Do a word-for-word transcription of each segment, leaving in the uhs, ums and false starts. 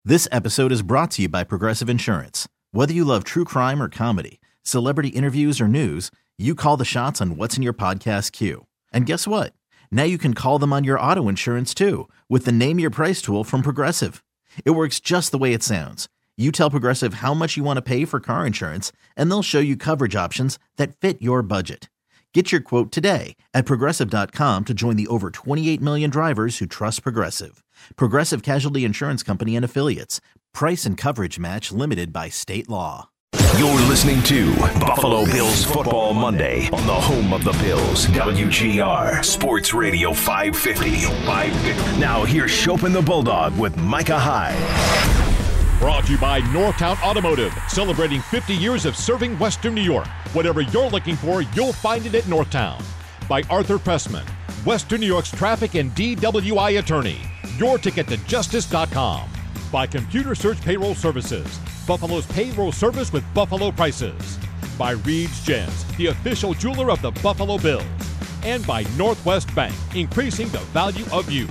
This episode is brought to you by Progressive Insurance. Whether you love true crime or comedy, celebrity interviews or news, you call the shots on what's in your podcast queue. And guess what? Now you can call them on your auto insurance too with the Name Your Price tool from Progressive. It works just the way it sounds. You tell Progressive how much you want to pay for car insurance, and they'll show you coverage options that fit your budget. Get your quote today at Progressive dot com to join the over twenty-eight million drivers who trust Progressive. Progressive Casualty Insurance Company and Affiliates. Price and coverage match limited by state law. You're listening to Buffalo Bills Football Monday on the home of the Bills, W G R Sports Radio five fifty. Now here's Chopin the Bulldog with Micah Hyde. Brought to you by Northtown Automotive, celebrating fifty years of serving Western New York. Whatever you're looking for, you'll find it at Northtown. By Arthur Pressman, Western New York's traffic and D W I attorney. Your ticket to justice dot com. By Computer Search Payroll Services, Buffalo's payroll service with Buffalo prices. By Reed's Gems, the official jeweler of the Buffalo Bills. And by Northwest Bank, increasing the value of you.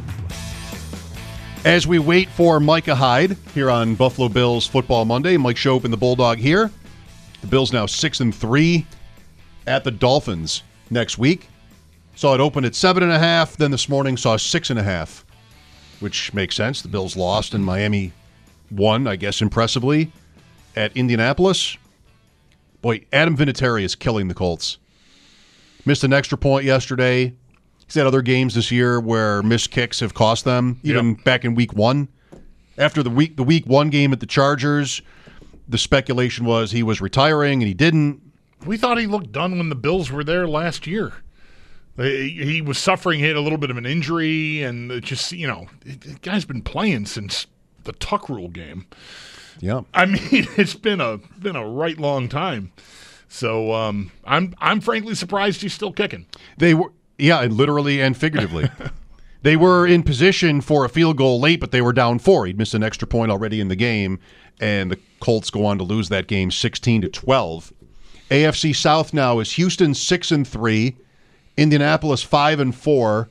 As we wait for Micah Hyde here on Buffalo Bills Football Monday, Mike Chopin, the Bulldog here. The Bills now six and three at the Dolphins next week. Saw it open at seven and a half. Then this morning saw six and a half, which makes sense. The Bills lost and Miami won, I guess, impressively at Indianapolis. Boy, Adam Vinatieri is killing the Colts. Missed an extra point yesterday. He's had other games this year where missed kicks have cost them, even yep. back in week one. After the week the week one game at the Chargers, the speculation was he was retiring, and he didn't. We thought he looked done when the Bills were there last year. He was suffering, he had a little bit of an injury, and it just, you know, the guy's been playing since the Tuck Rule game. Yeah. I mean, it's been a been a right long time. So um, I'm I'm frankly surprised he's still kicking. They were. Yeah, and literally and figuratively. They were in position for a field goal late, but they were down four. He'd missed an extra point already in the game, and the Colts go on to lose that game sixteen to twelve. A F C South now is Houston six and three, Indianapolis five and four,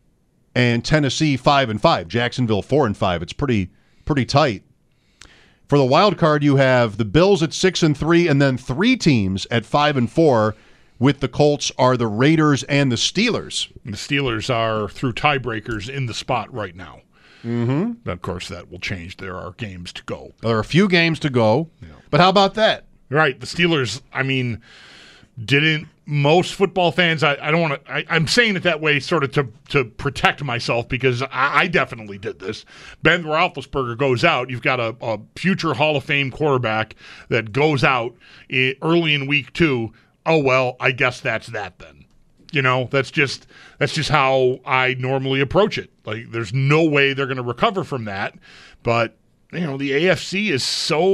and Tennessee five and five. Jacksonville four and five. It's pretty pretty tight. For the wild card, you have the Bills at six and three, and then three teams at five and four. With the Colts are the Raiders and the Steelers. The Steelers are, through tiebreakers, in the spot right now. Mm-hmm. Of course, that will change. There are games to go. There are a few games to go. Yeah. But how about that? Right. The Steelers, I mean, didn't most football fans, I, I don't want to, I'm saying it that way sort of to, to protect myself because I, I definitely did this. Ben Roethlisberger goes out. You've got a, a future Hall of Fame quarterback that goes out early in week two. Oh, well, I guess that's that then. You know, that's just that's just how I normally approach it. Like, there's no way they're going to recover from that. But, you know, the A F C is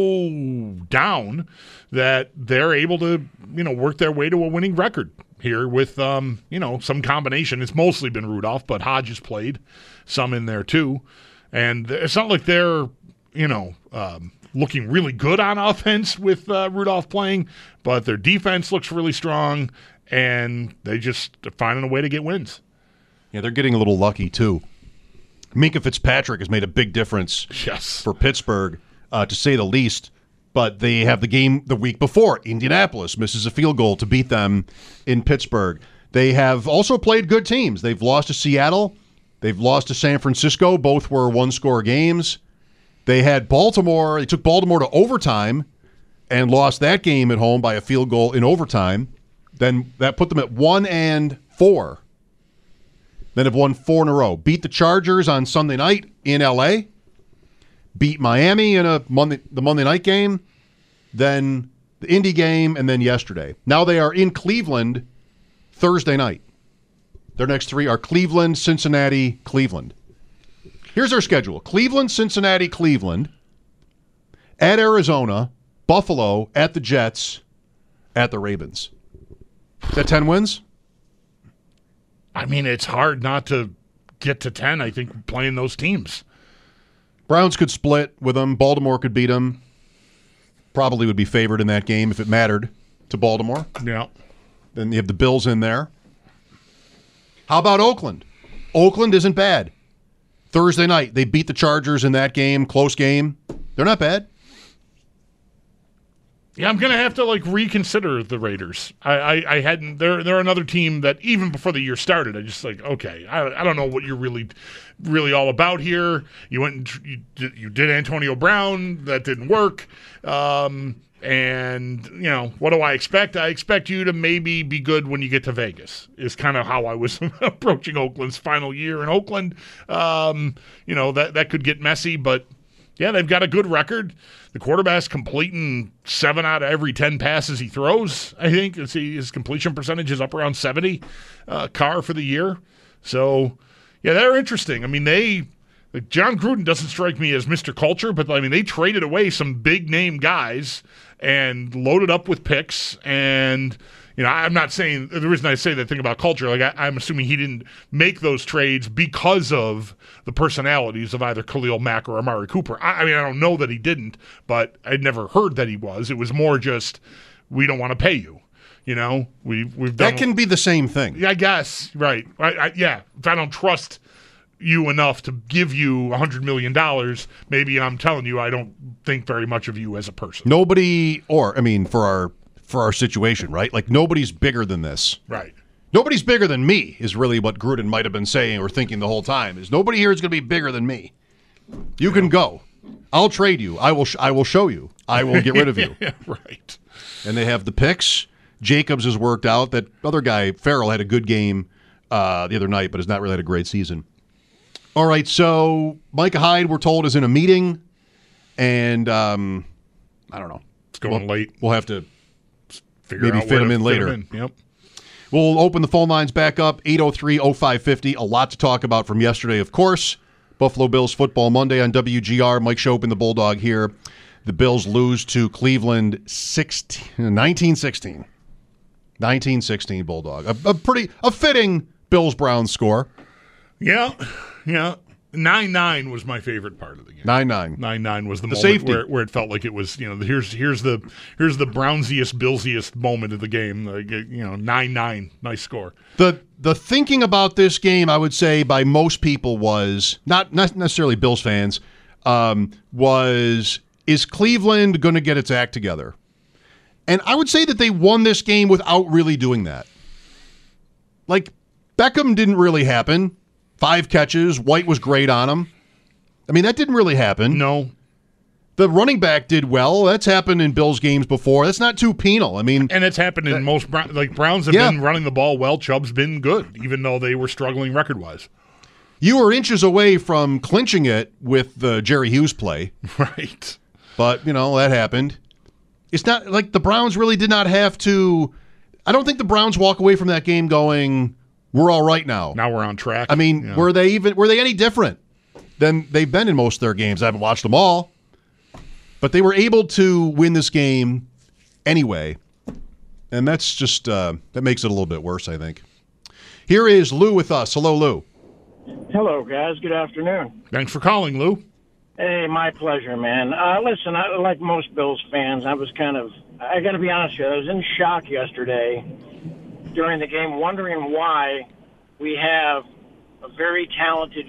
so down that they're able to, you know, work their way to a winning record here with, um, you know, some combination. It's mostly been Rudolph, but Hodges played some in there too. And it's not like they're, you know, um, looking really good on offense with uh, Rudolph playing, but their defense looks really strong, and they just are finding a way to get wins. Yeah, they're getting a little lucky, too. Minkah Fitzpatrick has made a big difference yes. for Pittsburgh, uh, to say the least, but they have the game the week before. Indianapolis misses a field goal to beat them in Pittsburgh. They have also played good teams. They've lost to Seattle. They've lost to San Francisco. Both were one-score games. They had Baltimore. They took Baltimore to overtime and lost that game at home by a field goal in overtime. Then that put them at one and four. Then have won four in a row. Beat the Chargers on Sunday night in L A. Beat Miami in a Monday, the Monday night game. Then the Indy game, and then yesterday. Now they are in Cleveland Thursday night. Their next three are Cleveland, Cincinnati, Cleveland. Here's our schedule. Cleveland, Cincinnati, Cleveland, at Arizona, Buffalo, at the Jets, at the Ravens. Is that ten wins? I mean, it's hard not to get to ten, I think, playing those teams. Browns could split with them. Baltimore could beat them. Probably would be favored in that game if it mattered to Baltimore. Yeah. Then you have the Bills in there. How about Oakland? Oakland isn't bad. Thursday night, they beat the Chargers in that game, close game. They're not bad. Yeah, I'm gonna have to like reconsider the Raiders. I, I, I hadn't. They're they're another team that even before the year started, I just like okay. I, I don't know what you're really, really all about here. You went and tr- you did, you did Antonio Brown. That didn't work. Um, and you know what do I expect? I expect you to maybe be good when you get to Vegas. Is kind of how I was approaching Oakland's final year in Oakland. Um, you know that that could get messy, but. Yeah, they've got a good record. The quarterback's completing seven out of every ten passes he throws, I think. Let's see, his completion percentage is up around seventy, uh, Carr for the year. So, yeah, they're interesting. I mean, they like John Gruden doesn't strike me as Mister Culture, but, I mean, they traded away some big-name guys and loaded up with picks and – You know, I'm not saying the reason I say that thing about culture. Like, I, I'm assuming he didn't make those trades because of the personalities of either Khalil Mack or Amari Cooper. I, I mean, I don't know that he didn't, but I'd never heard that he was. It was more just we don't want to pay you. You know, we we've done that can be the same thing. I guess right. I, I, yeah, if I don't trust you enough to give you a hundred million dollars, maybe I'm telling you I don't think very much of you as a person. Nobody, or I mean, for our. for our situation, right? Like, nobody's bigger than this. Right. Nobody's bigger than me is really what Gruden might have been saying or thinking the whole time, is nobody here is going to be bigger than me. You can go. I'll trade you. I will sh- I will show you. I will get rid of you. Yeah, right. And they have the picks. Jacobs has worked out. That other guy, Farrell, had a good game uh, the other night, but has not really had a great season. All right, so Micah Hyde, we're told, is in a meeting, and um, I don't know. It's going we'll, late. We'll have to Figure maybe fit him in later. Him in. Yep. We'll open the phone lines back up, eight oh three oh five fifty. A lot to talk about from yesterday, of course. Buffalo Bills Football Monday on W G R. Mike Schopen, the Bulldog here. The Bills lose to Cleveland nineteen sixteen. nineteen sixteen Bulldog. A, a pretty, a fitting Bills-Browns score. Yeah, yeah. nine nine was my favorite part of the game. nine nine. nine nine was the, the moment safety. Where, where it felt like it was, you know, here's here's the here's the Brownsiest, Billsiest moment of the game. Like, you know, nine nine. Nice score. The the thinking about this game, I would say, by most people was, not, not necessarily Bills fans, um, was, is Cleveland going to get its act together? And I would say that they won this game without really doing that. Like, Beckham didn't really happen. Five catches. White was great on him. I mean, that didn't really happen. No. The running back did well. That's happened in Bills games before. That's not too penal. I mean, and it's happened in that, most Brown, like Browns have yeah. been running the ball well. Chubb's been good, even though they were struggling record wise. You were inches away from clinching it with the Jerry Hughes play, right? But you know that happened. It's not like the Browns really did not have to. I don't think the Browns walk away from that game going, "We're all right now." Now we're on track. I mean, yeah. were they even were they any different than they've been in most of their games? I haven't watched them all. But they were able to win this game anyway, and that's just uh, that makes it a little bit worse, I think. Here is Lou with us. Hello, Lou. Hello, guys. Good afternoon. Thanks for calling, Lou. Hey, my pleasure, man. Uh, listen, I, like most Bills fans, I was kind of, I got to be honest with you, I was in shock yesterday during the game, wondering why we have a very talented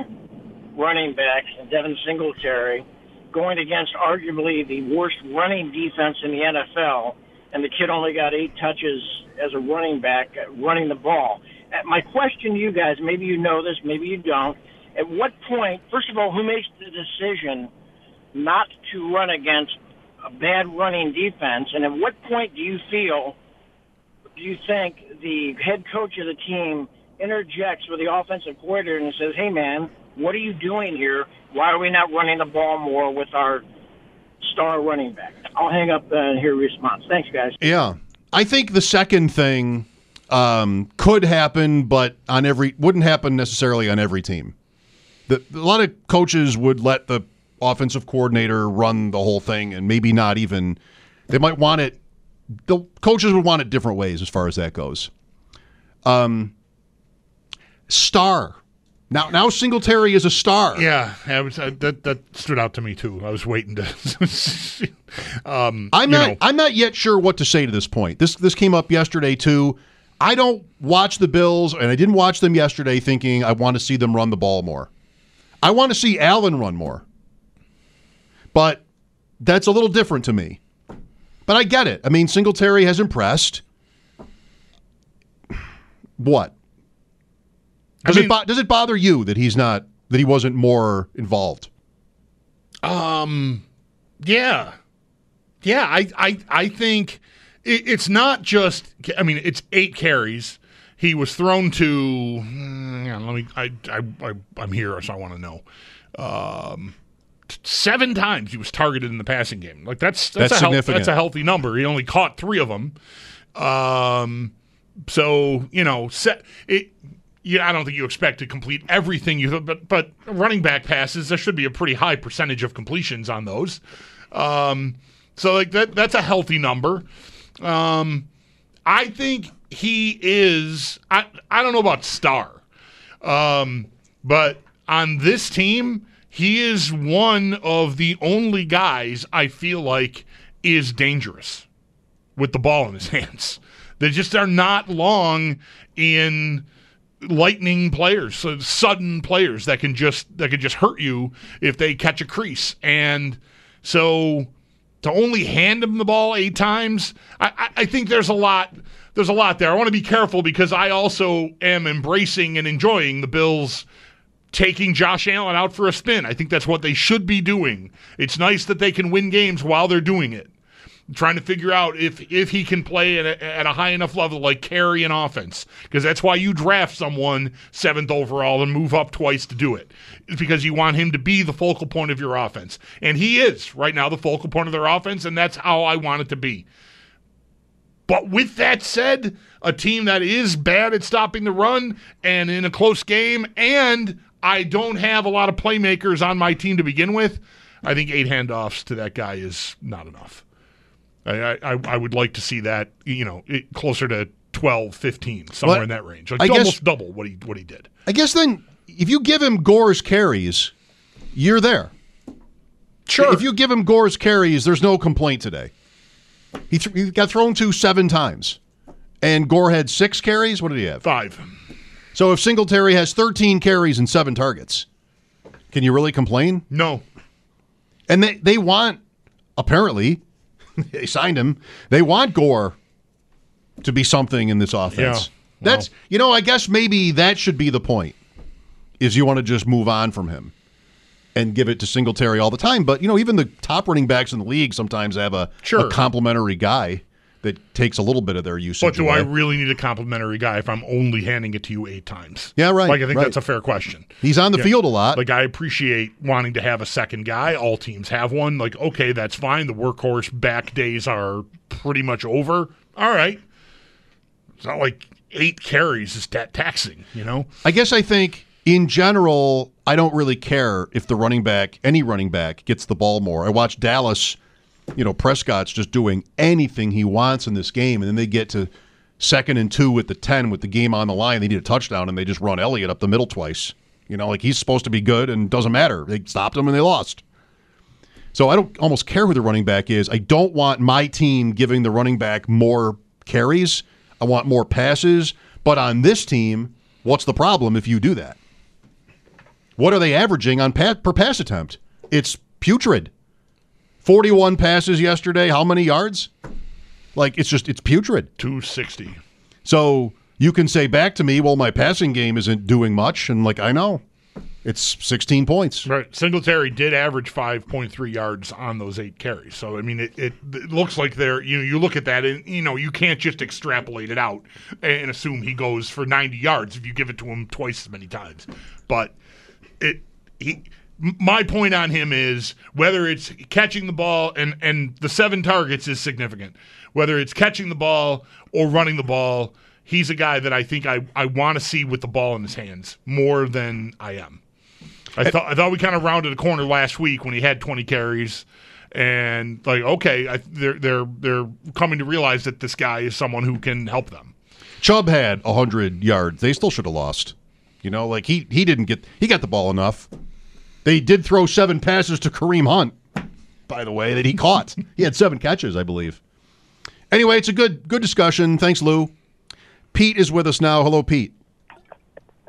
young running back, Devin Singletary, going against arguably the worst running defense in the N F L, and the kid only got eight touches as a running back running the ball. My question to you guys, maybe you know this, maybe you don't, at what point, first of all, who makes the decision not to run against a bad running defense, and at what point do you feel, do you think the head coach of the team interjects with the offensive coordinator and says, hey, man, what are you doing here? Why are we not running the ball more with our star running back? I'll hang up and hear a response. Thanks, guys. Yeah. I think the second thing um, could happen, but on every wouldn't happen necessarily on every team. The, a lot of coaches would let the offensive coordinator run the whole thing and maybe not even – they might want it – the coaches would want it different ways as far as that goes. Um, star. Now, now Singletary is a star. Yeah, I was, uh, that that stood out to me too. I was waiting to. um, I'm not. know. I'm not yet sure what to say to this point. This this came up yesterday too. I don't watch the Bills, and I didn't watch them yesterday thinking I want to see them run the ball more. I want to see Allen run more But that's a little different to me. But I get it. I mean, Singletary has impressed. What? Does, I mean, it, bo- does it bother you that he's not, that he wasn't more involved? Um, yeah. Yeah, I, I, I think it, it's not just, I mean, it's eight carries. He was thrown to, hang on, let me, I, I, I, I'm here, so I want to know. Um, seven times he was targeted in the passing game. Like, that's, that's, that's a significant. Health, that's a healthy number. He only caught three of them. Um, so, you know, set, it, yeah, I don't think you expect to complete everything you, but but running back passes, there should be a pretty high percentage of completions on those. Um, so like that that's a healthy number. Um, I think he is. I I don't know about star, um, but on this team, he is one of the only guys I feel like is dangerous with the ball in his hands. They just are not long in lightning players, so sudden players that can just that can just hurt you if they catch a crease. And so to only hand him the ball eight times, I, I, I think there's a lot there's a lot there. I want to be careful because I also am embracing and enjoying the Bills taking Josh Allen out for a spin. I think that's what they should be doing. It's nice that they can win games while they're doing it. Trying to figure out if if he can play at a, at a high enough level, like carry an offense, because that's why you draft someone seventh overall and move up twice to do it. It's because you want him to be the focal point of your offense, and he is right now the focal point of their offense, and that's how I want it to be. But with that said, a team that is bad at stopping the run and in a close game, and I don't have a lot of playmakers on my team to begin with, I think eight handoffs to that guy is not enough. I, I I would like to see that, you know, it, closer to twelve, fifteen, somewhere well, in that range. Like I almost guess, double what he what he did. I guess then, if you give him Gore's carries, you're there. Sure. If you give him Gore's carries, there's no complaint today. He, th- he got thrown to seven times. And Gore had six carries? What did he have? Five. So if Singletary has thirteen carries and seven targets, can you really complain? No. And they, they want, apparently, they signed him, they want Gore to be something in this offense. Yeah. Well. That's, you know, I guess maybe that should be the point, is you want to just move on from him and give it to Singletary all the time. But, you know, even the top running backs in the league sometimes have a, sure. a complimentary guy that takes a little bit of their usage. But do away. I really need a complimentary guy if I'm only handing it to you eight times? Yeah, right. Like, I think right. that's a fair question. He's on the yeah. field a lot. Like, I appreciate wanting to have a second guy. All teams have one. Like, okay, that's fine. The workhorse back days are pretty much over. All right. It's not like eight carries is that taxing, you know? I guess I think, in general, I don't really care if the running back, any running back, gets the ball more. I watched Dallas. You know, Prescott's just doing anything he wants in this game, and then they get to second and two with the ten with the game on the line. They need a touchdown, and they just run Elliott up the middle twice. You know, like he's supposed to be good, and doesn't matter. They stopped him, and they lost. So I don't almost care who the running back is. I don't want my team giving the running back more carries. I want more passes. But on this team, what's the problem if you do that? What are they averaging on pat- per pass attempt? It's putrid. forty-one passes yesterday. How many yards? Like, it's just, it's putrid. two sixty. So you can say back to me, well, my passing game isn't doing much. And, like, I know. It's sixteen points. Right. Singletary did average five point three yards on those eight carries. So, I mean, it, it, it looks like they're, you know, you look at that and, you know, you can't just extrapolate it out and assume he goes for ninety yards if you give it to him twice as many times. But it, he, my point on him is whether it's catching the ball, and, and the seven targets is significant, whether it's catching the ball or running the ball, he's a guy that I think I, I want to see with the ball in his hands more than I am. I thought I thought we kind of rounded a corner last week when he had twenty carries, and like okay, I, they're they're they're coming to realize that this guy is someone who can help them. Chubb had a hundred yards. They still should have lost. You know, like he he didn't get he got the ball enough. They did throw seven passes to Kareem Hunt, by the way, that he caught. He had seven catches, I believe. Anyway, it's a good good discussion. Thanks, Lou. Pete is with us now. Hello, Pete.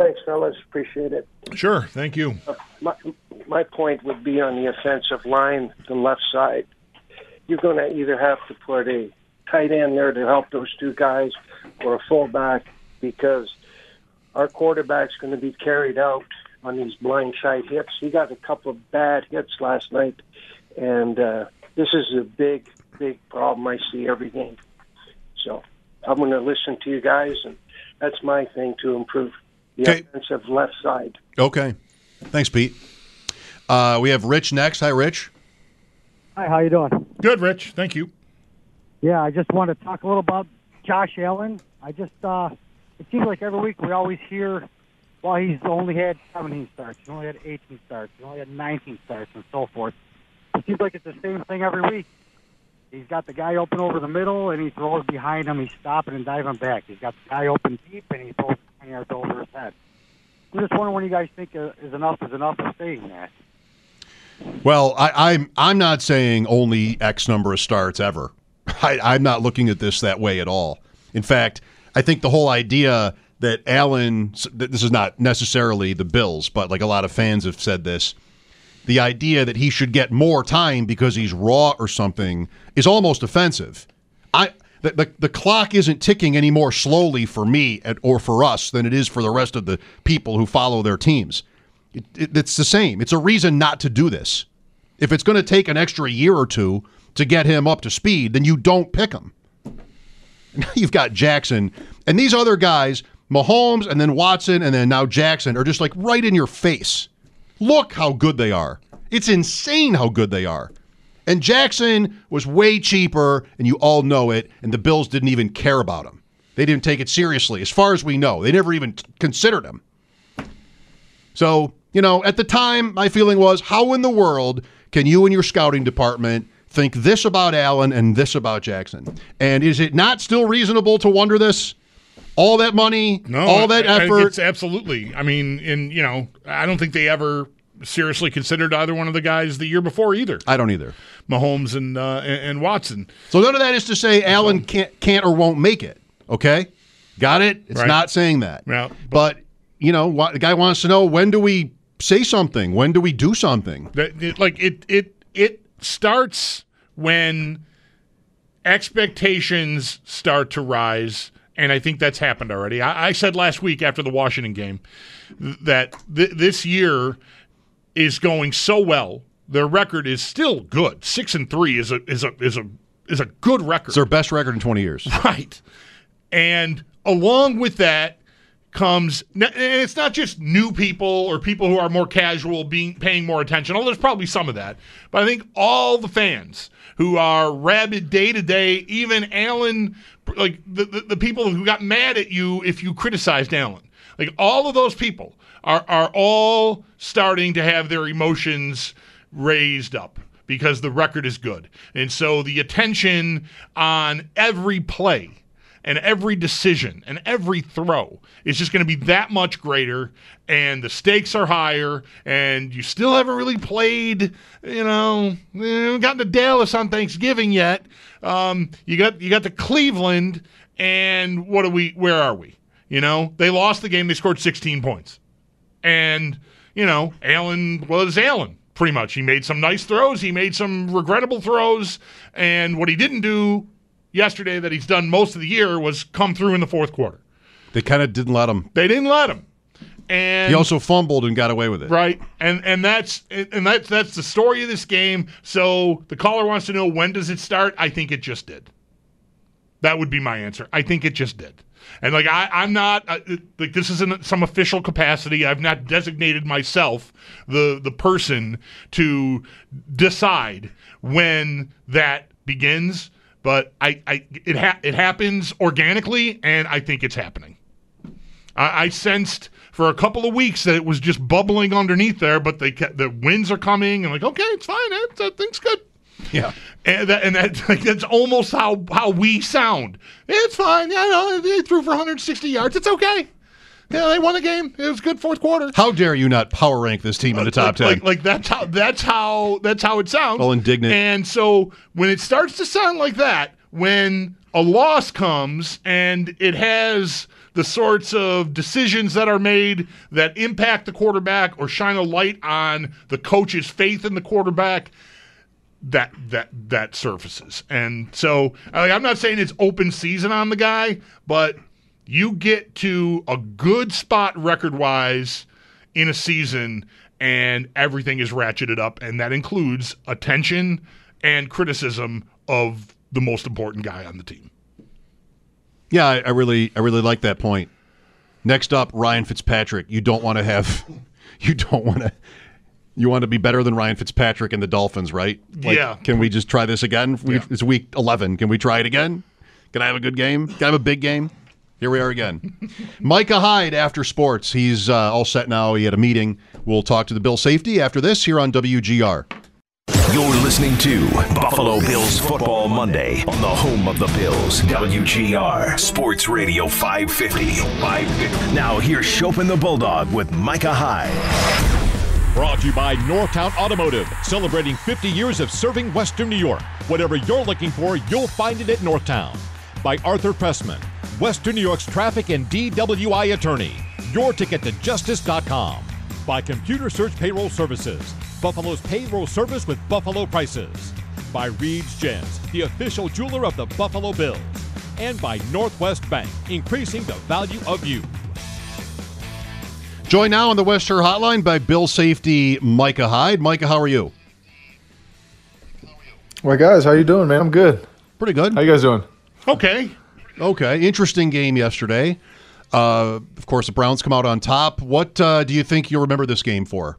Thanks, fellas. Appreciate it. Sure. Thank you. Uh, my, my point would be on the offensive line, the left side. You're going to either have to put a tight end there to help those two guys or a fullback, because our quarterback's going to be carried out on these blindside hits. He got a couple of bad hits last night, and uh, this is a big, big problem I see every game. So I'm going to listen to you guys, and that's my thing to improve the okay. offensive left side. Okay. Thanks, Pete. Uh, we have Rich next. Hi, Rich. Hi, how you doing? Good, Rich. Thank you. Yeah, I just want to talk a little about Josh Allen. I just, uh, it seems like every week we always hear, well, he's only had seventeen starts, he only had eighteen starts, he only had nineteen starts, and so forth. It seems like it's the same thing every week. He's got the guy open over the middle, and he throws behind him, he's stopping and diving back. He's got the guy open deep, and he throws twenty yards over his head. I'm just wondering when you guys think uh, is enough is enough of saying that. Well, I, I'm I'm not saying only X number of starts ever. I, I'm not looking at this that way at all. In fact, I think the whole idea that Allen, this is not necessarily the Bills, but like a lot of fans have said this, the idea that he should get more time because he's raw or something is almost offensive. I the the, the clock isn't ticking any more slowly for me at, or for us than it is for the rest of the people who follow their teams. It, it, it's the same. It's a reason not to do this. If it's going to take an extra year or two to get him up to speed, then you don't pick him. Now you've got Jackson, and these other guys, Mahomes and then Watson and then now Jackson, are just like right in your face. Look how good they are. It's insane how good they are. And Jackson was way cheaper, and you all know it, and the Bills didn't even care about him. They didn't take it seriously, as far as we know. They never even considered him. So, you know, at the time, my feeling was, how in the world can you and your scouting department think this about Allen and this about Jackson? And is it not still reasonable to wonder this? All that money, no, all that I, effort? I, it's absolutely. I mean, and, you know, I don't think they ever seriously considered either one of the guys the year before either. I don't either. Mahomes and uh, and, and Watson. So none of that is to say Allen can't, can't or won't make it, okay? Got it? It's right. not saying that. Yeah, but, but, you know, the guy wants to know, when do we say something? When do we do something? That, it, like, it, it, it starts when expectations start to rise, and I think that's happened already. I, I said last week after the Washington game that th- this year is going so well. Their record is still good. Six and three is a is a is a is a good record. It's their best record in twenty years. Right. And along with that comes, and it's not just new people or people who are more casual being paying more attention, although there's probably some of that. But I think all the fans who are rabid day to day, even Allen, like the, the, the people who got mad at you if you criticized Allen, like all of those people are are all starting to have their emotions raised up because the record is good. And so the attention on every play and every decision and every throw is just going to be that much greater, and the stakes are higher, and you still haven't really played, you know, you haven't gotten to Dallas on Thanksgiving yet. Um, you got you got to Cleveland, and what are we, where are we? You know, they lost the game, they scored sixteen points. And, you know, Allen was Allen. Pretty much. He made some nice throws. He made some regrettable throws. And what he didn't do yesterday that he's done most of the year was come through in the fourth quarter. They kind of didn't let him. They didn't let him. And he also fumbled and got away with it. Right. And and that's and that's that's the story of this game. So the caller wants to know, when does it start? I think it just did. That would be my answer. I think it just did. And, like, I, I'm not, uh, like, this isn't some official capacity. I've not designated myself the the person to decide when that begins. But I, I it ha- it happens organically, and I think it's happening. I, I sensed for a couple of weeks that it was just bubbling underneath there, but they kept, the winds are coming, and like, okay, it's fine. It's, uh, things good. Yeah, and that and that like, that's almost how, how we sound. It's fine. Yeah, no, they threw for one hundred sixty yards. It's okay. Yeah, they won the game. It was good fourth quarter. How dare you not power rank this team in the top like, ten? Like, like that's how that's how that's how it sounds. All indignant. And so when it starts to sound like that, when a loss comes and it has the sorts of decisions that are made that impact the quarterback or shine a light on the coach's faith in the quarterback, that that that surfaces. And so I, I'm not saying it's open season on the guy, but you get to a good spot record-wise in a season and everything is ratcheted up, and that includes attention and criticism of the most important guy on the team. Yeah, I, I really, I really like that point. Next up, Ryan Fitzpatrick. You don't want to have, you don't want to, you want to be better than Ryan Fitzpatrick and the Dolphins, right? Like, yeah. Can we just try this again? We, Yeah. It's week eleven. Can we try it again? Can I have a good game? Can I have a big game? Here we are again. Micah Hyde after sports. He's uh, all set now. He had a meeting. We'll talk to the Bill safety after this here on W G R. You're listening to Buffalo Bills Football Monday on the home of the Bills, W G R Sports Radio five fifty. Now here's Chopin the Bulldog with Micah Hyde. Brought to you by Northtown Automotive, celebrating fifty years of serving Western New York. Whatever you're looking for, you'll find it at Northtown. By Arthur Pressman, Western New York's traffic and D W I attorney. Your ticket to justice dot com. By Computer Search Payroll Services, Buffalo's payroll service with Buffalo prices. By Reed's Gems, the official jeweler of the Buffalo Bills. And by Northwest Bank, increasing the value of you. Joined now on the West Shore Hotline by Bill safety Micah Hyde. Micah, how are you? Well, guys, how you doing, man? I'm good. Pretty good. How you guys doing? Okay. Okay. Interesting game yesterday. Uh, of course, the Browns come out on top. What uh, do you think you'll remember this game for?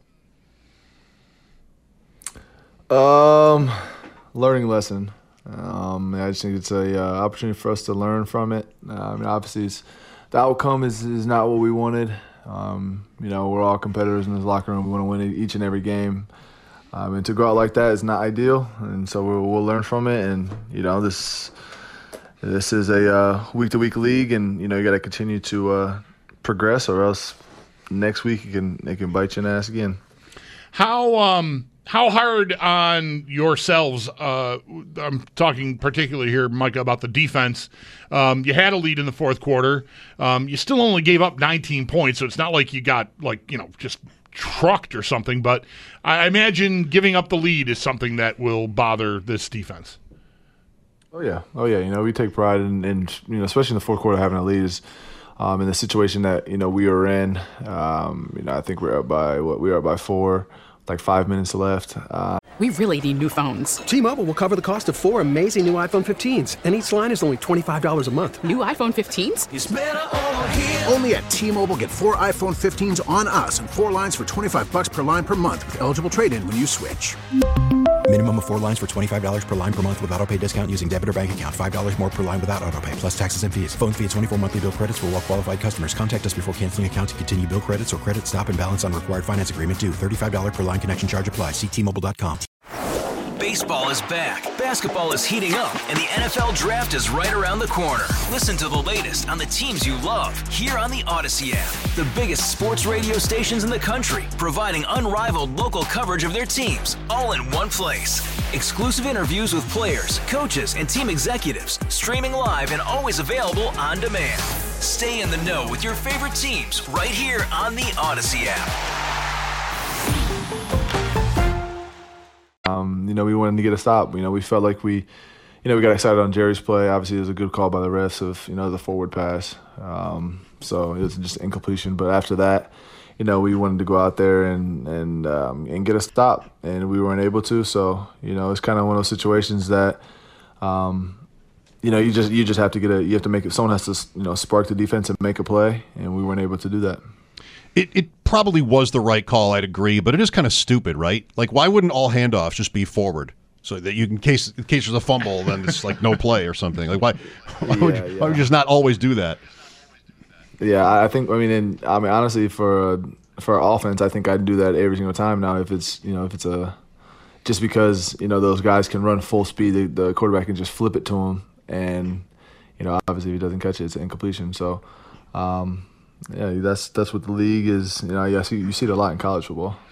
Um, learning lesson. Um, I just think it's a uh, opportunity for us to learn from it. Uh, I mean, obviously, it's, the outcome is, is not what we wanted. Um, you know, we're all competitors in this locker room. We want to win each and every game. Um, and to go out like that is not ideal. And so we'll, we'll learn from it. And, you know, this this is a uh, week-to-week league, and, you know, you got to continue to uh, progress, or else next week it can, it can bite you in the ass again. How um how hard on yourselves? Uh, I'm talking particularly here, Micah, about the defense. Um, you had a lead in the fourth quarter. Um, you still only gave up nineteen points, so it's not like you got like you know just trucked or something. But I imagine giving up the lead is something that will bother this defense. Oh yeah, oh yeah. You know, we take pride in, in you know, especially in the fourth quarter, having a lead is. Um, in the situation that you know we were in, um, you know, I think we were up by what we were up by four, like five minutes left. Uh, we really need new phones. T-Mobile will cover the cost of four amazing new iPhone fifteens, and each line is only twenty-five dollars a month. New iPhone fifteens? It's better over here. Only at T-Mobile, get four iPhone fifteens on us and four lines for twenty-five bucks per line per month with eligible trade-in when you switch. Minimum of four lines for twenty-five dollars per line per month with autopay discount using debit or bank account. five dollars more per line without autopay, plus taxes and fees. Phone fee at twenty-four monthly bill credits for well-qualified customers. Contact us before canceling account to continue bill credits or credit stop and balance on required finance agreement due. thirty-five dollars per line connection charge applies. See T Mobile dot com. Baseball is back, basketball is heating up, and the N F L Draft is right around the corner. Listen to the latest on the teams you love here on the Odyssey app. The biggest sports radio stations in the country, providing unrivaled local coverage of their teams, all in one place. Exclusive interviews with players, coaches, and team executives, streaming live and always available on demand. Stay in the know with your favorite teams right here on the Odyssey app. Um, you know, we wanted to get a stop. You know, we felt like we, you know, we got excited on Jerry's play. Obviously, it was a good call by the refs of, you know, the forward pass. Um, so it was just incompletion. But after that, you know, we wanted to go out there and and um, and get a stop, and we weren't able to. So, you know, it's kind of one of those situations that, um, you know, you just you just have to get a you have to make it. Someone has to, you know, spark the defense and make a play, and we weren't able to do that. It it probably was the right call, I'd agree, but it is kind of stupid, right? Like, why wouldn't all handoffs just be forward, so that you, in case in case there's a fumble, then it's like no play or something? Like, why why, yeah, would, you, yeah. why would you just not always do that? Yeah, I think. I mean, and, I mean, honestly, for for offense, I think I'd do that every single time now. If it's you know if it's a just because you know those guys can run full speed, the, the quarterback can just flip it to him, and you know obviously if he doesn't catch it, it's an incompletion. So. Um, Yeah, that's that's what the league is. You know, yes, you, you see it a lot in college football.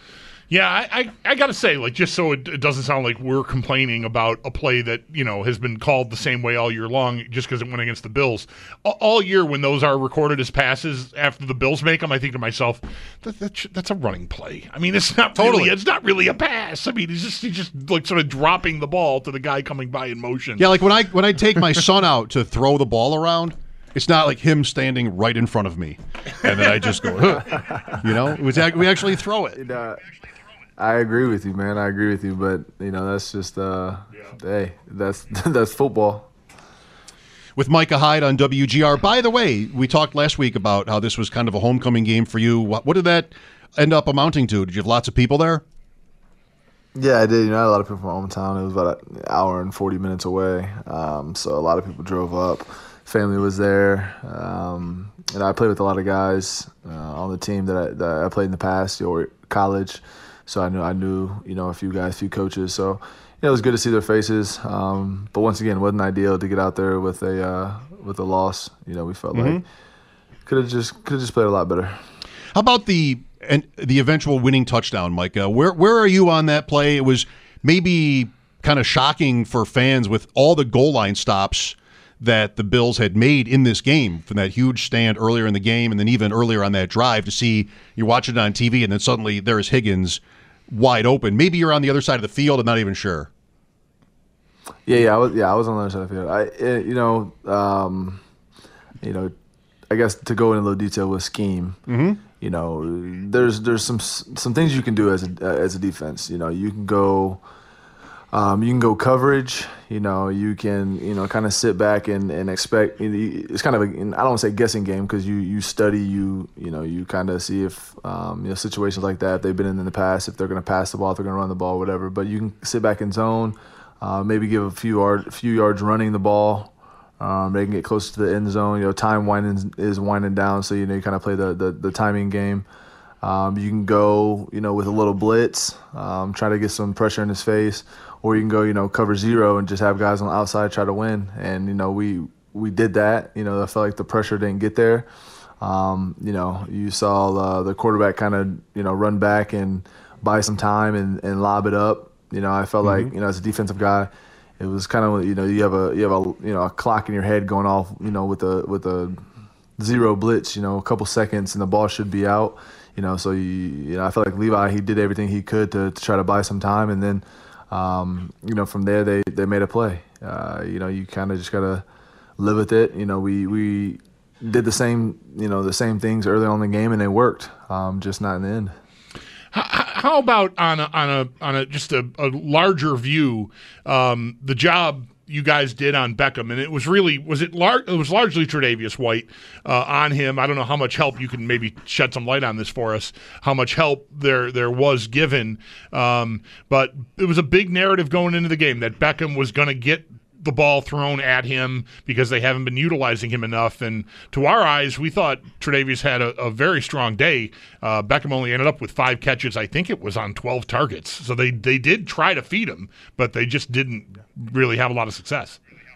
Yeah, I, I, I got to say, like, just so it, it doesn't sound like we're complaining about a play that, you know, has been called the same way all year long just because it went against the Bills. All, all year when those are recorded as passes after the Bills make them, I think to myself, that, that, that's a running play. I mean, it's not Totally. really, it's not really a pass. I mean, he's just, he's just like sort of dropping the ball to the guy coming by in motion. Yeah, like when I when I take my son out to throw the ball around, it's not like him standing right in front of me, and then I just go, huh. You know, it was, we actually throw it. You know, I agree with you, man. I agree with you, but you know that's just uh, yeah. hey, that's that's football. With Micah Hyde on W G R. By the way, we talked last week about how this was kind of a homecoming game for you. What, what did that end up amounting to? Did you have lots of people there? Yeah, I did. You know, I had a lot of people from my hometown. It was about an hour and forty minutes away, um, so a lot of people drove up. Family was there, um, and I played with a lot of guys uh, on the team that I, that I played in the past, or college. So I knew I knew you know a few guys, a few coaches. So you know, it was good to see their faces. Um, but once again, it wasn't ideal to get out there with a uh, with a loss. You know, we felt mm-hmm. like could have just could have just played a lot better. How about the and the eventual winning touchdown, Micah? Where where are you on that play? It was maybe kind of shocking for fans with all the goal line stops that the Bills had made in this game from that huge stand earlier in the game and then even earlier on that drive to see you're watching it on T V and then suddenly there's Higgins wide open. Maybe you're on the other side of the field. I'm not even sure. Yeah, yeah, I was. Yeah, I was on the other side of the field. I, it, you know, um, you know, I guess to go into a little detail with scheme. Mm-hmm. You know, there's there's some some things you can do as a as a defense. You know, you can go. Um, you can go coverage, you know, you can, you know, kind of sit back and, and expect, you know, it's kind of a, I don't want to say guessing game because you, you study, you, you know, you kind of see if, um, you know, situations like that, if they've been in in the past, if they're going to pass the ball, if they're going to run the ball, whatever. But you can sit back in zone, uh, maybe give a few, yard, a few yards running the ball. Um, they can get closer to the end zone. You know, time winding is winding down, so, you know, you kind of play the, the, the timing game. Um, you can go, you know, with a little blitz, um, try to get some pressure in his face. Or you can go, you know, cover zero and just have guys on the outside try to win. And, you know, we we did that. You know, I felt like the pressure didn't get there. Um, you know, you saw uh, the quarterback kind of, you know, run back and buy some time and, and lob it up. You know, I felt mm-hmm. like, you know, as a defensive guy, it was kind of, you know, you have a you have a you know a clock in your head going off, you know, with a with a zero blitz. You know, a couple seconds and the ball should be out. You know, so you, you know, I felt like Levi, he did everything he could to, to try to buy some time, and then. Um, you know, from there they, they made a play. Uh, you know, you kind of just gotta live with it. You know, we we did the same, you know, the same things early on in the game, and they worked. Um, just not in the end. How, how about on a, on a on a just a, a larger view, um, the job you guys did on Beckham, and it was really was it lar- it was largely Tre'Davious White uh, on him. I don't know how much help you can maybe shed some light on this for us. How much help there there was given, um, but it was a big narrative going into the game that Beckham was going to get the ball thrown at him because they haven't been utilizing him enough. And to our eyes, we thought Tre'Davious had a, a very strong day. Uh, Beckham only ended up with five catches. I think it was on twelve targets. So they, they did try to feed him, but they just didn't really have a lot of success.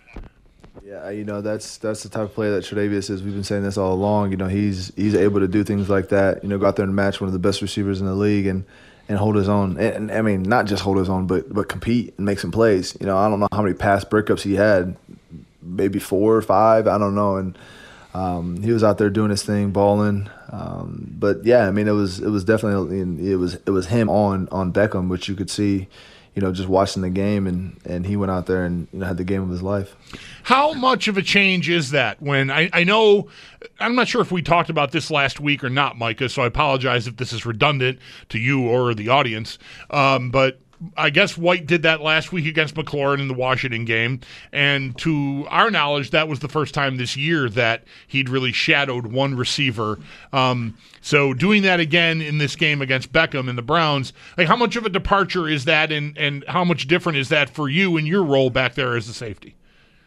Yeah, you know, that's that's the type of player that Tre'Davious is. We've been saying this all along. You know, he's he's able to do things like that, you know, go out there and match one of the best receivers in the league and and hold his own. And, and I mean, not just hold his own, but but compete and make some plays. You know, I don't know how many pass breakups he had, maybe four or five, I don't know. And um, he was out there doing his thing, balling. Um, but yeah, I mean, it was it was definitely it was it was him on on Beckham, which you could see, you know, just watching the game, and, and he went out there and, you know, had the game of his life. How much of a change is that when I, I know I'm not sure if we talked about this last week or not, Micah, so I apologize if this is redundant to you or the audience. Um, but I guess White did that last week against McLaurin in the Washington game, and to our knowledge, that was the first time this year that he'd really shadowed one receiver. Um, so doing that again in this game against Beckham and the Browns, like how much of a departure is that, and, and how much different is that for you in your role back there as a safety?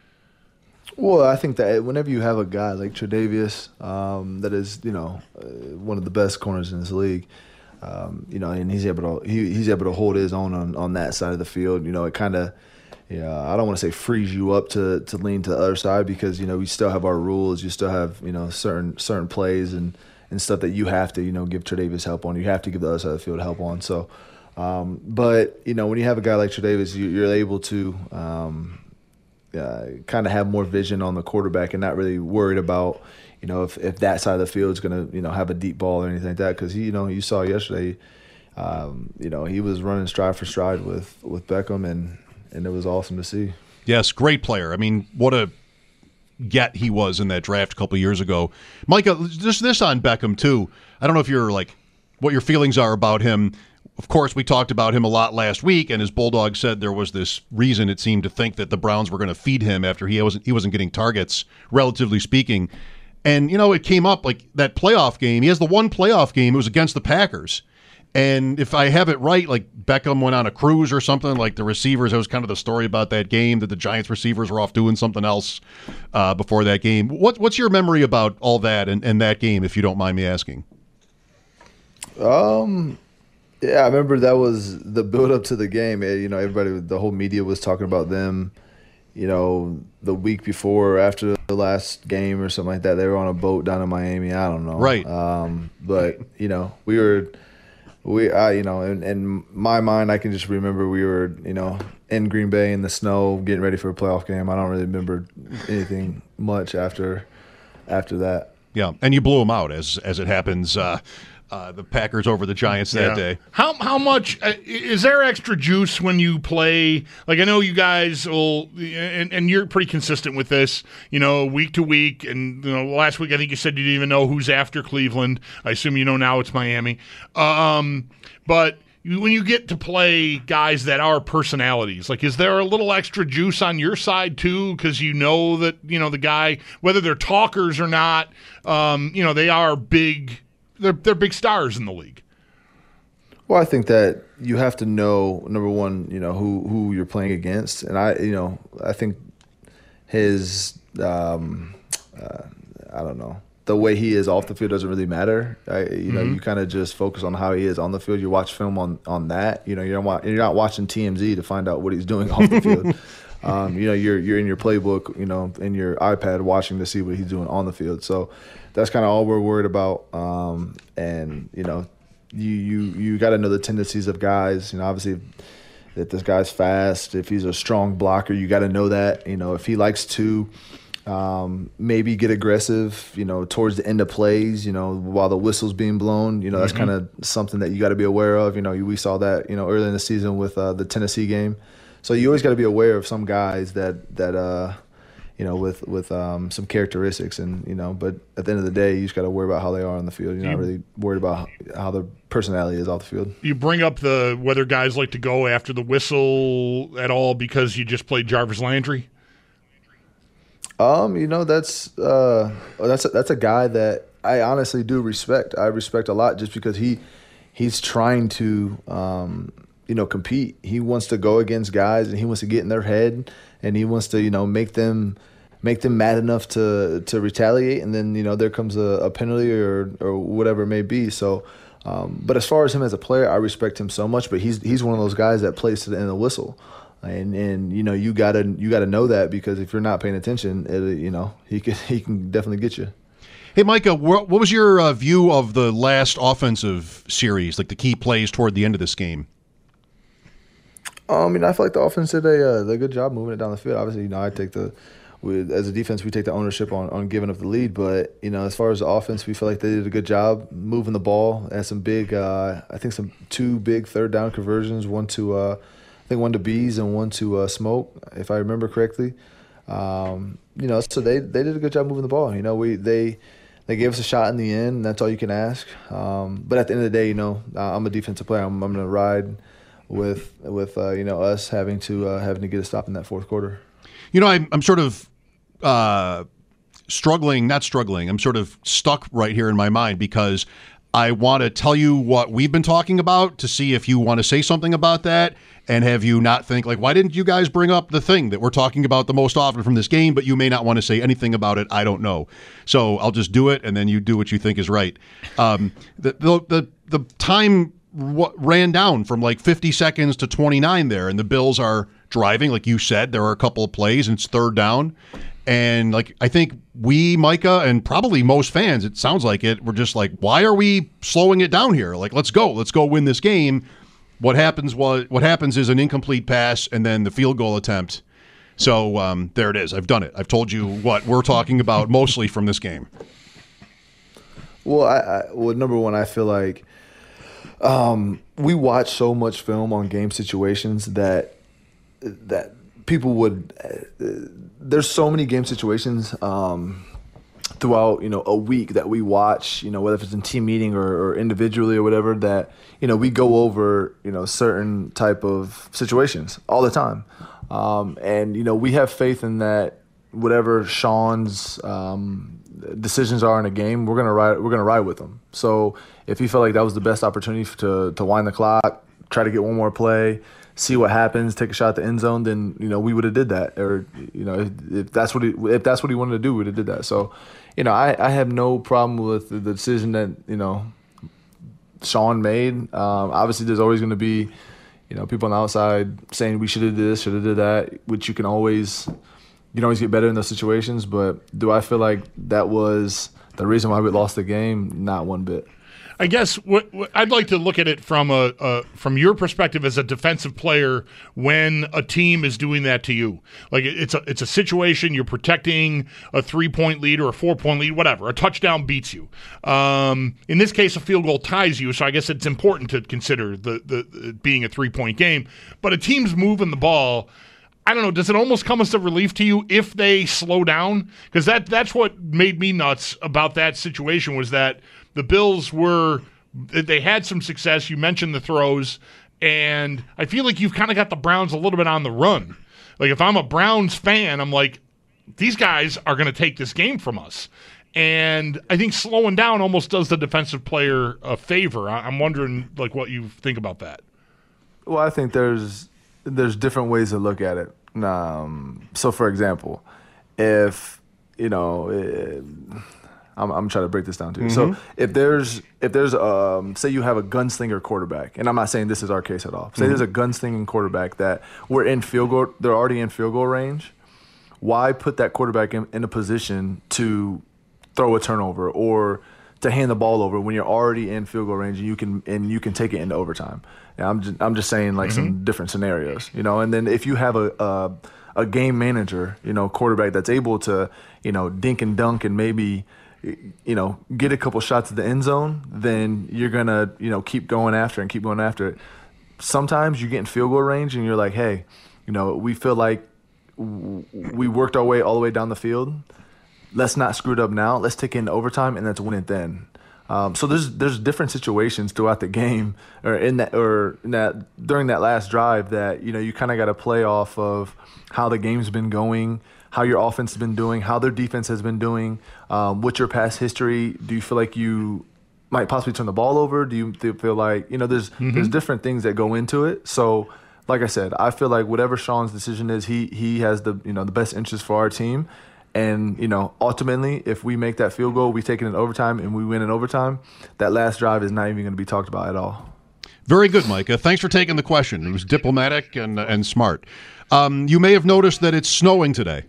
Well, I think that whenever you have a guy like Tre'Davious, um, that is, you know, uh, one of the best corners in this league, Um, you know, and he's able to he, he's able to hold his own on, on that side of the field. You know, it kind of, yeah, I don't want to say frees you up to, to lean to the other side because, you know, we still have our rules. You still have, you know, certain certain plays and, and stuff that you have to, you know, give Tre'Davious help on. You have to give the other side of the field help on. So, Um, but, you know, when you have a guy like Tre'Davious, you, you're able to um, uh, kind of have more vision on the quarterback and not really worried about, you know, if, if that side of the field is going to, you know, have a deep ball or anything like that. Because, you know, you saw yesterday, um, you know, he was running stride for stride with, with Beckham, and, and it was awesome to see. Yes, great player. I mean, what a get he was in that draft a couple of years ago. Micah, just this on Beckham, too. I don't know if you're, like, what your feelings are about him. Of course, we talked about him a lot last week, and as Bulldog said, there was this reason, it seemed, to think that the Browns were going to feed him after he wasn't he wasn't getting targets, relatively speaking. And, you know, it came up, like, that playoff game. He has the one playoff game. It was against the Packers. And if I have it right, like, Beckham went on a cruise or something, like the receivers, that was kind of the story about that game, that the Giants receivers were off doing something else uh, before that game. What, what's your memory about all that and, and that game, if you don't mind me asking? Um... Yeah, I remember that was the build-up to the game. You know, everybody, the whole media was talking about them, you know, the week before or after the last game or something like that. They were on a boat down in Miami. I don't know. Right. Um, but, you know, we were, we, I, you know, in, in my mind, I can just remember we were, you know, in Green Bay in the snow getting ready for a playoff game. I don't really remember anything much after after that. Yeah, and you blew them out, as as it happens. Uh, Uh, the Packers over the Giants that yeah. day. How how much uh, is there extra juice when you play? Like, I know you guys will, and, and you're pretty consistent with this, you know, week to week. And you know, last week I think you said you didn't even know who's after Cleveland. I assume you know now it's Miami. Um, but you, when you get to play guys that are personalities, like, is there a little extra juice on your side too? Because you know that, you know, the guy, whether they're talkers or not, um, you know, they are big. They're they're big stars in the league. Well, I think that you have to know, number one, you know, who, who you're playing against. And I, you know, I think his, um, uh, I don't know, the way he is off the field doesn't really matter. I, you know, mm-hmm. you kind of just focus on how he is on the field. You watch film on, on that. You know, you're not, you're not watching T M Z to find out what he's doing off the field. Um, you know, you're you're in your playbook, you know, in your iPad watching to see what he's doing on the field. So that's kind of all we're worried about. Um, and, you know, you you, you got to know the tendencies of guys. You know, obviously, if this guy's fast, if he's a strong blocker, you got to know that. You know, if he likes to um, maybe get aggressive, you know, towards the end of plays, you know, while the whistle's being blown, you know, that's mm-hmm. kind of something that you got to be aware of. You know, we saw that, you know, early in the season with uh, the Tennessee game. So you always got to be aware of some guys that that uh, you know, with with um, some characteristics, and you know, but at the end of the day, you just got to worry about how they are on the field. You're not really worried about how their personality is off the field. You bring up the whether guys like to go after the whistle at all because you just played Jarvis Landry. Um, you know, that's uh, that's a, that's a guy that I honestly do respect. I respect a lot just because he he's trying to. Um, you know, compete. He wants to go against guys, and he wants to get in their head, and he wants to, you know, make them make them mad enough to to retaliate, and then, you know, there comes a, a penalty or or whatever it may be. So, um, but as far as him as a player, I respect him so much. But he's he's one of those guys that plays to the end of the whistle, and and you know, you gotta you gotta know that, because if you're not paying attention, it, you know, he can he can definitely get you. Hey, Micah, what was your uh, view of the last offensive series, like the key plays toward the end of this game? Um, I mean, I feel like the offense did a, uh, a good job moving it down the field. Obviously, you know, I take the we, as a defense, we take the ownership on, on giving up the lead. But, you know, as far as the offense, we feel like they did a good job moving the ball. And some big, uh, I think some two big third down conversions, one to, uh, I think one to Bees and one to uh, Smoke, if I remember correctly. Um, you know, so they, they did a good job moving the ball. You know, we they they gave us a shot in the end, and that's all you can ask. Um, but at the end of the day, you know, I'm a defensive player. I'm, I'm going to ride with with uh, you know, us having to uh, having to get a stop in that fourth quarter. You know, I'm I'm sort of uh, struggling, not struggling. I'm sort of stuck right here in my mind because I want to tell you what we've been talking about to see if you want to say something about that, and have you not think like, why didn't you guys bring up the thing that we're talking about the most often from this game? But you may not want to say anything about it. I don't know. So I'll just do it, and then you do what you think is right. Um, the the the, the time. What ran down from like fifty seconds to twenty-nine there, and the Bills are driving. Like you said, there are a couple of plays, and it's third down. And like I think we, Micah, and probably most fans, it sounds like it, we're just like, why are we slowing it down here? Like, let's go. Let's go win this game. What happens was what happens is an incomplete pass and then the field goal attempt. So um, there it is. I've done it. I've told you what we're talking about mostly from this game. Well, I, I well number one, I feel like um, we watch so much film on game situations that that people would. Uh, there's so many game situations. Um, throughout, you know, a week that we watch, you know, whether if it's in team meeting or, or individually or whatever, that, you know, we go over, you know, certain type of situations all the time. Um, and, you know, we have faith in that whatever Sean's um, decisions are in a game, we're going to ride, we're going to ride with them. So if he felt like that was the best opportunity to, to wind the clock, try to get one more play, see what happens, take a shot at the end zone, then, you know, we would have did that. Or, you know, if, if that's what he, if that's what he wanted to do, we would have did that. So, you know, I, I have no problem with the, the decision that, you know, Sean made. Um, obviously, there's always going to be, you know, people on the outside saying we should have did this, should have did that, which you can always, you can always get better in those situations. But do I feel like that was the reason why we lost the game? Not one bit. I guess what, what I'd like to look at it from a, a from your perspective as a defensive player when a team is doing that to you. Like it's a it's a situation you're protecting a three point lead or a four point lead, whatever. A touchdown beats you. Um, in this case, a field goal ties you. So I guess it's important to consider the the, the being a three point game. But a team's moving the ball. I don't know, does it almost come as a relief to you if they slow down? Because that, that's what made me nuts about that situation was that the Bills were – they had some success. You mentioned the throws, and I feel like you've kind of got the Browns a little bit on the run. Like if I'm a Browns fan, I'm like, these guys are going to take this game from us. And I think slowing down almost does the defensive player a favor. I'm wondering like what you think about that. Well, I think there's there's different ways to look at it. Um, so, for example, if you know, it, I'm, I'm trying to break this down to you. Mm-hmm. So, if there's if there's um, say you have a gunslinger quarterback, and I'm not saying this is our case at all. Say mm-hmm. there's a gunslinging quarterback that we're in field goal, they're already in field goal range. Why put that quarterback in, in a position to throw a turnover or to hand the ball over when you're already in field goal range and you can and you can take it into overtime? And I'm just, I'm just saying like mm-hmm. some different scenarios, you know. And then if you have a, a a game manager, you know, quarterback that's able to, you know, dink and dunk and maybe, you know, get a couple shots at the end zone, then you're gonna, you know, keep going after and keep going after it. Sometimes you get in field goal range and you're like, hey, you know, we feel like we worked our way all the way down the field. Let's not screw it up now. Let's take it into overtime and let's win it then. Um, so there's there's different situations throughout the game, or in that or in that during that last drive that you know you kind of got to play off of how the game's been going, how your offense has been doing, how their defense has been doing, um, what's your past history. Do you feel like you might possibly turn the ball over? Do you feel like you know there's mm-hmm. there's different things that go into it. So like I said, I feel like whatever Sean's decision is, he he has the you know the best interest for our team. And, you know, ultimately, if we make that field goal, we take it in overtime, and we win in overtime, that last drive is not even going to be talked about at all. Very good, Micah. Thanks for taking the question. It was diplomatic and and smart. Um, you may have noticed that it's snowing today.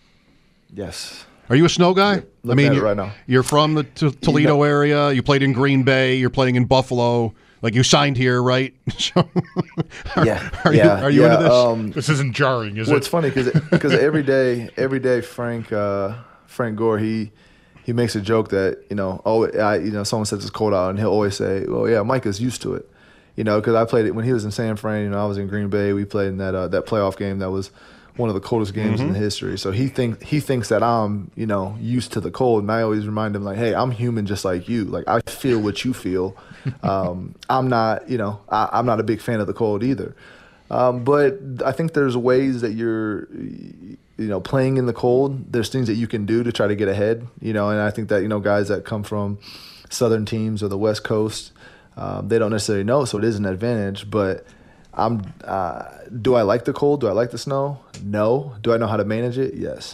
Yes. Are you a snow guy? Look I mean, at you're, it right now. You're from the T- Toledo you know, area. You played in Green Bay. You're playing in Buffalo. Like you signed here, right? are, yeah. Are yeah, you are you yeah, into this? Um, this isn't jarring, is well, it? It's funny because because every day, every day, Frank uh, Frank Gore he he makes a joke that you know oh I, you know someone says it's cold out and he'll always say, well yeah, Micah's used to it, you know because I played it when he was in San Fran. You know I was in Green Bay. We played in that uh, that playoff game that was one of the coldest games mm-hmm. in history. So he think he thinks that I'm, you know, used to the cold, and I always remind him like, hey, I'm human just like you. Like I feel what you feel. Um, I'm not, you know, I, I'm not a big fan of the cold either. Um, but I think there's ways that you're, you know, playing in the cold. There's things that you can do to try to get ahead. You know, and I think that you know guys that come from Southern teams or the West Coast, um, they don't necessarily know, so it is an advantage, but. I'm. Uh, do I like the cold? Do I like the snow? No. Do I know how to manage it? Yes.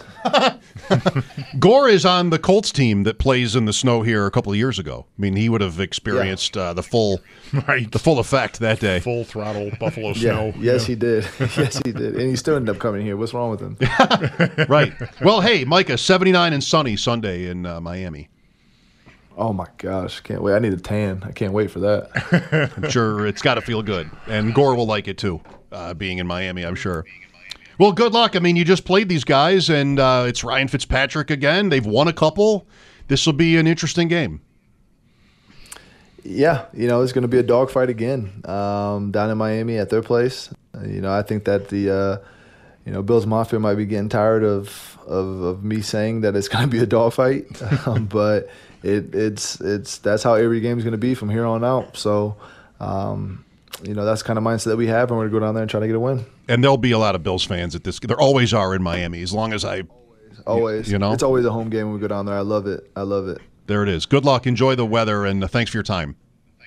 Gore is on the Colts team that plays in the snow here a couple of years ago. I mean, he would have experienced yeah. uh, the full, right. the full effect that day. Full throttle Buffalo yeah. snow. Yes, yeah. he did. Yes, he did, and he still ended up coming here. What's wrong with him? Right. Well, hey, Micah, seventy-nine and sunny Sunday in uh, Miami. Oh, my gosh. Can't wait. I need a tan. I can't wait for that. I'm sure it's got to feel good. And Gore will like it, too, uh, being in Miami, I'm sure. Well, good luck. I mean, you just played these guys, and uh, it's Ryan Fitzpatrick again. They've won a couple. This will be an interesting game. Yeah, you know, it's going to be a dogfight again um, down in Miami at their place. Uh, you know, I think that the, uh, you know, Bills Mafia might be getting tired of of, of me saying that it's going to be a dogfight, um, but it, it's it's that's how every game is going to be from here on out. So, um, you know, that's the kind of mindset that we have, and we're going to go down there and try to get a win. And there'll be a lot of Bills fans at this. There always are in Miami, as long as I – Always. You know? It's always a home game when we go down there. I love it. I love it. There it is. Good luck. Enjoy the weather, and uh, thanks for your time.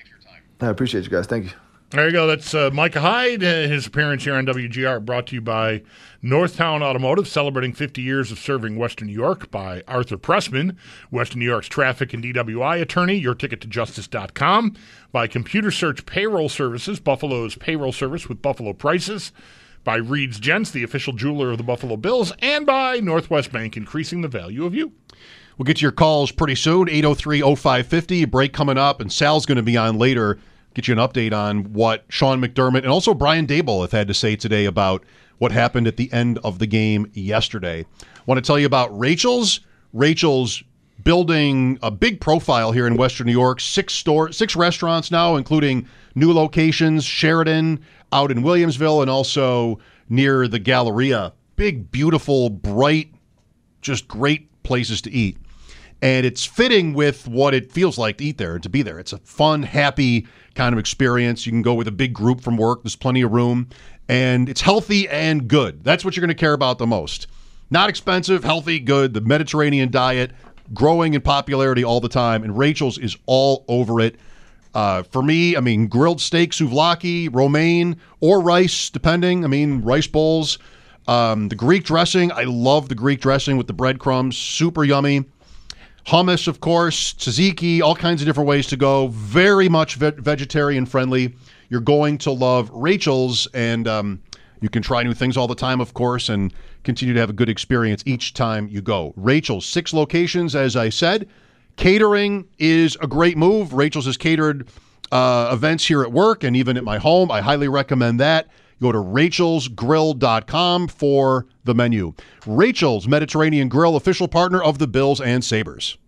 I appreciate you guys. Thank you. There you go. That's uh, Micah Hyde. Uh, his appearance here on W G R brought to you by Northtown Automotive, celebrating fifty years of serving Western New York, by Arthur Pressman, Western New York's traffic and D W I attorney, your ticket to justice dot com, by Computer Search Payroll Services, Buffalo's payroll service with Buffalo prices, by Reed's Gents, the official jeweler of the Buffalo Bills, and by Northwest Bank, increasing the value of you. We'll get to your calls pretty soon, eight oh three oh five fifty. Break coming up, and Sal's going to be on later. Get you an update on what Sean McDermott and also Brian Daboll have had to say today about what happened at the end of the game yesterday. Want to tell you about Rachel's. Rachel's building a big profile here in Western New York. Six store, six restaurants now, including new locations, Sheridan out in Williamsville, and also near the Galleria. Big, beautiful, bright, just great places to eat. And it's fitting with what it feels like to eat there and to be there. It's a fun, happy kind of experience. You can go with a big group from work. There's plenty of room. And it's healthy and good. That's what you're going to care about the most. Not expensive, healthy, good. The Mediterranean diet, growing in popularity all the time. And Rachel's is all over it. Uh, for me, I mean, grilled steak, souvlaki, romaine, or rice, depending. I mean, rice bowls. Um, the Greek dressing, I love the Greek dressing with the breadcrumbs. Super yummy. Hummus, of course, tzatziki, all kinds of different ways to go. Very much ve- vegetarian friendly. You're going to love Rachel's, and um, you can try new things all the time, of course, and continue to have a good experience each time you go. Rachel's, six locations, as I said. Catering is a great move. Rachel's has catered uh, events here at work and even at my home. I highly recommend that. Go to rachels grill dot com for the menu. Rachel's Mediterranean Grill, official partner of the Bills and Sabres.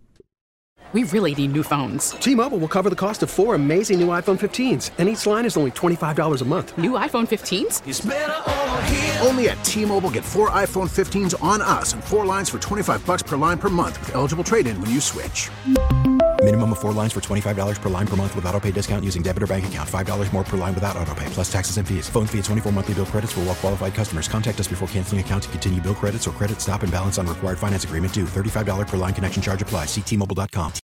We really need new phones. T-Mobile will cover the cost of four amazing new iPhone fifteens, and each line is only twenty-five dollars a month. New iPhone fifteens? It's better over here. Only at T-Mobile, get four iPhone fifteens on us and four lines for twenty-five dollars per line per month with eligible trade-in when you switch. Minimum of four lines for twenty-five dollars per line per month with autopay discount using debit or bank account. five dollars more per line without autopay, plus taxes and fees. Phone fee at twenty-four monthly bill credits for well-qualified customers. Contact us before canceling account to continue bill credits or credit stop and balance on required finance agreement due. thirty-five dollars per line connection charge applies. See T Mobile dot com.